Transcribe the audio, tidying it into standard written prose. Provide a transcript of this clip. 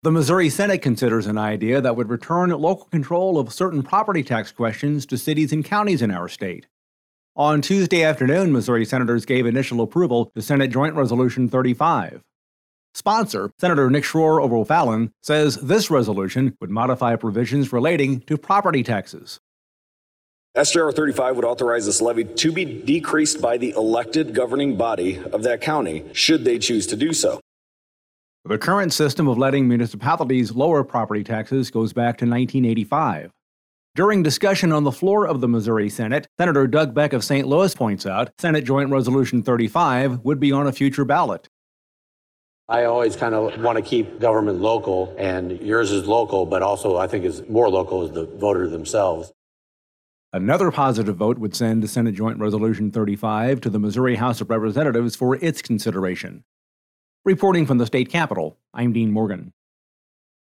The Missouri Senate considers an idea that would return local control of certain property tax questions to cities and counties in our state. On Tuesday afternoon, Missouri senators gave initial approval to Senate Joint Resolution 35. Sponsor, Senator Nick Schroer of O'Fallon, says this resolution would modify provisions relating to property taxes. SJR 35 would authorize this levy to be decreased by the elected governing body of that county, should they choose to do so. The current system of letting municipalities lower property taxes goes back to 1985. During discussion on the floor of the Missouri Senate, Senator Doug Beck of St. Louis points out Senate Joint Resolution 35 would be on a future ballot. I always kind of want to keep government local, and yours is local, but also I think is more local is the voter themselves. Another positive vote would send Senate Joint Resolution 35 to the Missouri House of Representatives for its consideration. Reporting from the state capitol, I'm Dean Morgan.